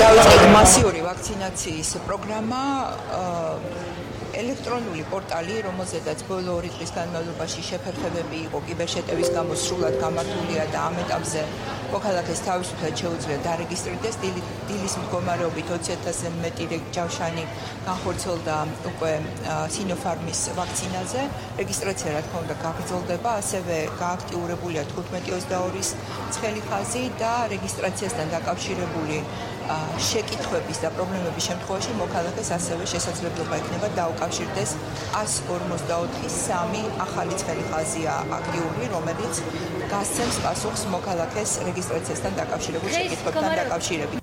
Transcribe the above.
დავიწყეთ მასიური ვაქცინაციის პროგრამა ელექტრონული პორტალი, რომელზედაც ბოლო 2 დღის განმავლობაში შეფერხებები იყო კიბერშეტევის გამო სრულად გამართულია და ამ ეტაპზე მოქალაქეს თავისუფლად შეუძლია დარეგისტრირდეს. დილის მდგომარეობით 20,000-ზე მეტი ჯავშანი განხორციელდა უკვე სინოფარმის ვაქცინაზე. რეგისტრაცია რა თქმა უნდა გაგრძელდება, ასევე გააქტიურებულია 15-22-ის ცხელი ხაზი და რეგისტრაციასთან დაკავშირებული შეკითხვების და პრობლემების შემთხვევაში მოქალაქეს ასევე შესაძლებლობა ექნება დაუკავშირდეს 154-3 ახალი ცხელი ხაზია აქტიური, რომელიც გასცემს პასუხს მოქალაქეს რეგისტრაციასთან დაკავშირებულ შეკითხვებთან დაკავშირებით.